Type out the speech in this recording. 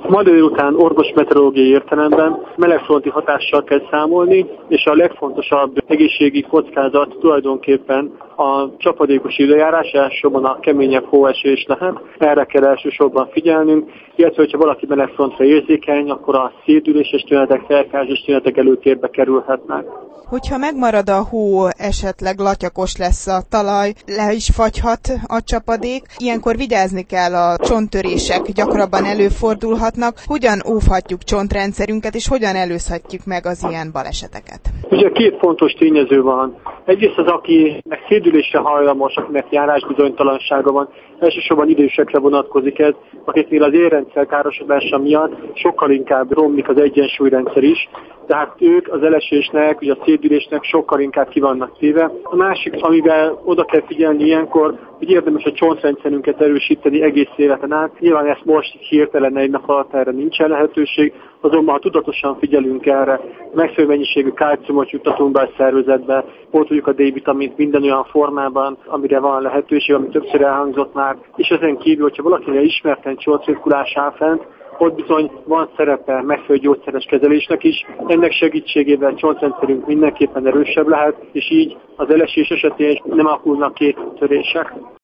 Ma délután orvos-meteorológiai értelemben melegfronti hatással kell számolni, és a legfontosabb egészségi kockázat tulajdonképpen a csapadékos időjárás, elsősorban a keményebb hóesés lehet. Erre kell elsősorban figyelnünk, illetve hogyha valaki melegfrontra érzékeny, akkor a szédüléses tünetek, felkázsos tünetek előtérbe kerülhetnek. Hogyha megmarad a hó, esetleg latyakos lesz a talaj, le is fagyhat a csapadék, ilyenkor vigyázni kell, a csonttörések gyakrabban előfordulhatnak. Hogyan óvhatjuk csontrendszerünket, és hogyan előzhetjük meg az ilyen baleseteket? Ugye két fontos tényező van. Egyrészt az, akinek szédülésre hajlamos, akinek járásbizonytalansága van, elsősorban idősekre vonatkozik ez, akiknél az érrendszer károsodása miatt sokkal inkább romlik az egyensúlyrendszer is, tehát ők az elesésnek, ugye a szédülésnek sokkal inkább ki vannak téve. A másik, amivel oda kell figyelni ilyenkor, hogy érdemes a csontrendszerünket erősíteni egész életen át. Nyilván ezt most hirtelen egy nap alatt erre nincsen lehetőség, azonban ha tudatosan figyelünk erre, megfelelő mennyiségű kálciumot juttatunk be a szervezetbe, pótoljuk a D-vitamint minden olyan formában, amire van lehetőség, ami többször elhangzott már, és ezen kívül, hogyha valakinek ismerten csontritkulás áll fent, ott bizony van szerepe megfelelő gyógyszeres kezelésnek is. Ennek segítségével csontrendszerünk mindenképpen erősebb lehet, és így az elesés esetén nem alakulnak ki törések.